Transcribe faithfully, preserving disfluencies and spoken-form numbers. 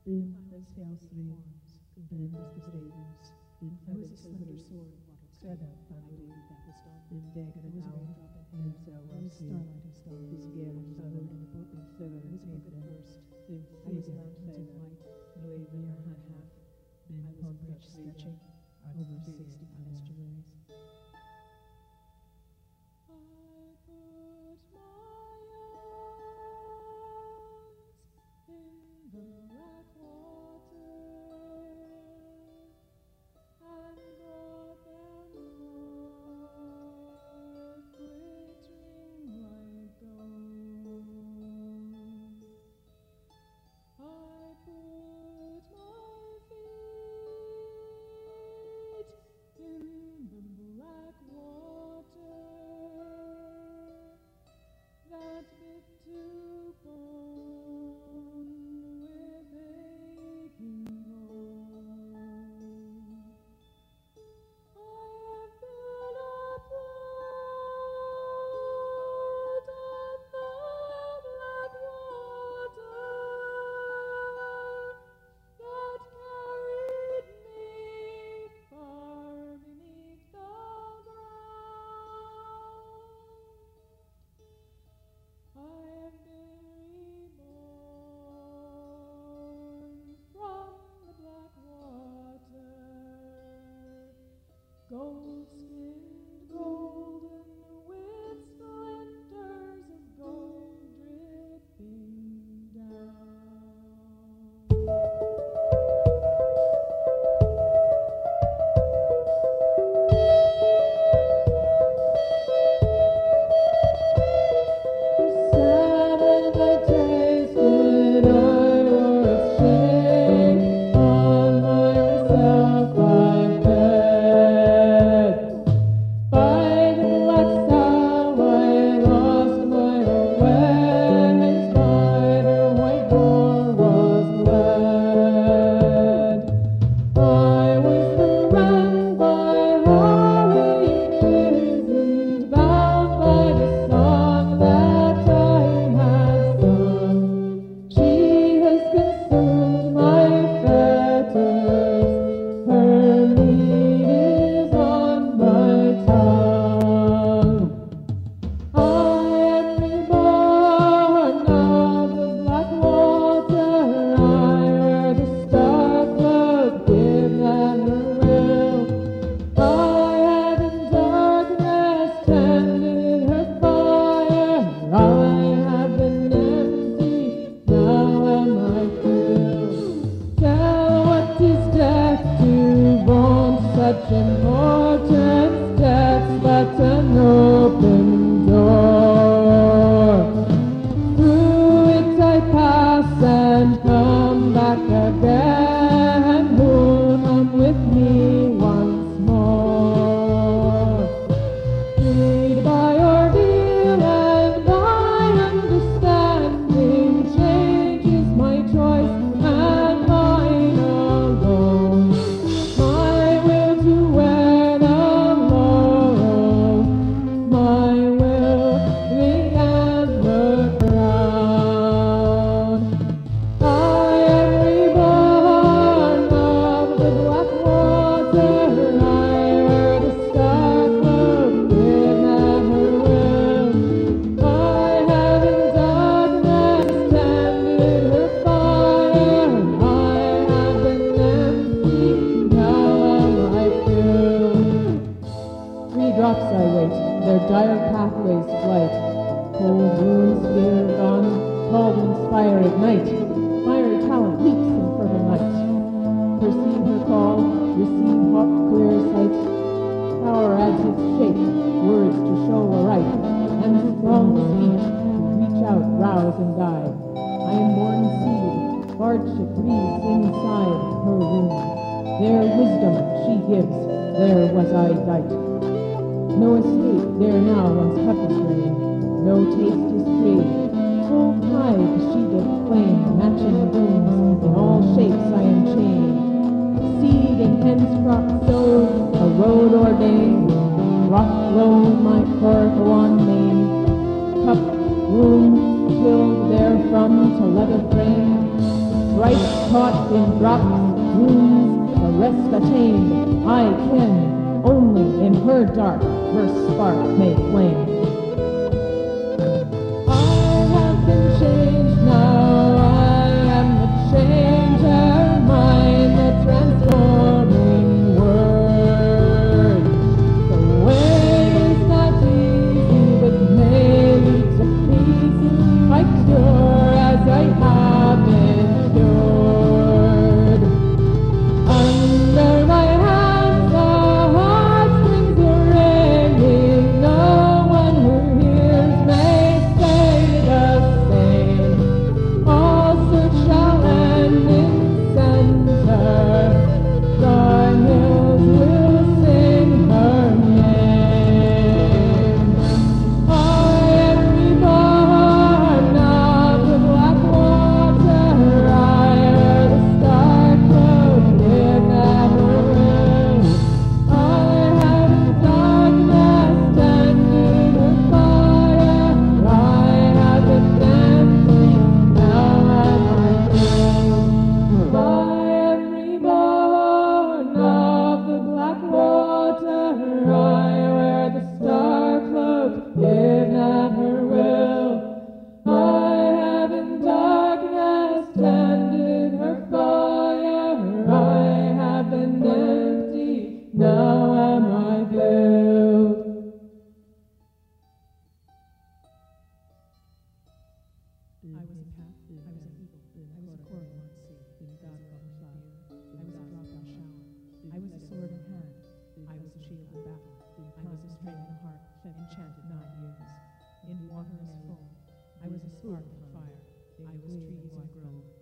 in this house ravens, in the stadiums, in I was a slender sword, set up by the in dagger and owl, and so I was starlight and stars, this gale of southern in the book of seven and paper first, in season and white, Louis Vuitton had half, been upon bridge sketching, over sixty estuaries. Gold-skinned, golden, with splinters of gold dripping down. Seven the days when I was shame on myself I fed. By the black star I lost my way, spider white door was led. I was the run by holly imprisoned, bound by the song that I had sung. She has consumed my fetters, her meat is on my tongue. I am reborn of the black water, I wear the star-cloak given at her will. I have in darkness tended her fire, I have been empty, now am I filled. Tell what is death to bones such importance, death's but an open door. Through it I pass and come back again, who come with me once more. Freed by ordeal and by understanding, change is my choice and mine alone. My will to wear the laurel, my will the antler crown. I am reborn of the black water, I wear the star-cloak given at her will. I have in darkness tended her fire, I have been empty, now am I filled. Three drops I wait, their dire pathways flight. Cold wounds fear gone, cauldrons fire ignite. Fiery talent leaps in fertile night. Perceive her call, receive hot clear sight. Power adds its shape, words to show aright, and strong speech to reach out, rouse, and guide. I am born seed, bardship breathes inside her womb. There wisdom she gives, there was I dight. No escape there now once tapestry, no taste is free. Full tide she did flame, matching blooms, in all shapes I am chained. Seed in hen's crop sowed, a road ordained, rock blown my Corcoran name. Cup, room, filled therefrom to leather frame, bright caught in drops, wounds, the rest attained. I ken, only in her dark, her spark may flame. I have been changed now, I am the changer, mine the transforming word. The way is not easy, but may lead to peace. I cure as I have been cured. Under my hands the heartstrings are ringing. No one who hears may say the same. All search shall end in center. The hills will sing her name. I am reborn of the black water. I wear the star cloak in at her will. I have darkness tended her fire. I have been empty, now am I filled. I am reborn of the black water. I wear the star cloak in at her will. I have in darkness tended her fire. I have been empty, now am I filled. I was a path, I was an eagle, I was a coral on sea, God of a cloud, I was a drop in shower, I was a sword in hand, I was a shield in battle, I was a string in a harp, enchanted nine years, in water as foam, I was a spark of fire, I was trees in grove,